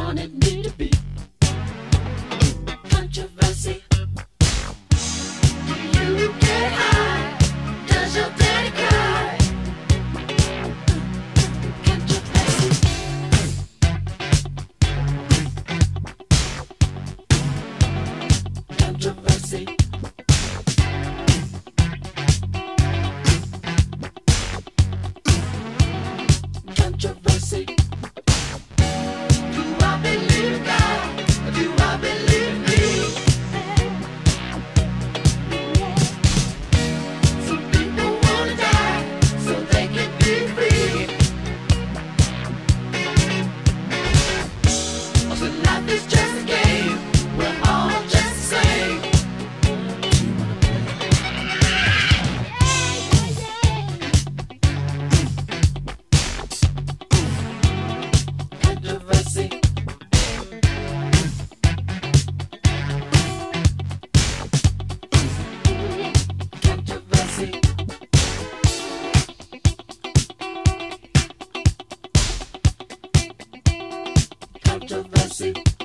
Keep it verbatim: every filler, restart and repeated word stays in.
wanted me to be. Controversy. Do you get high? Does your daddy cry? Controversy. Controversy. Controversy. Do I believe God? Or do I believe me? Some people wanna die so they can be free. So life is just a game. We're all just the same. Controversy. Controversy. Controversy.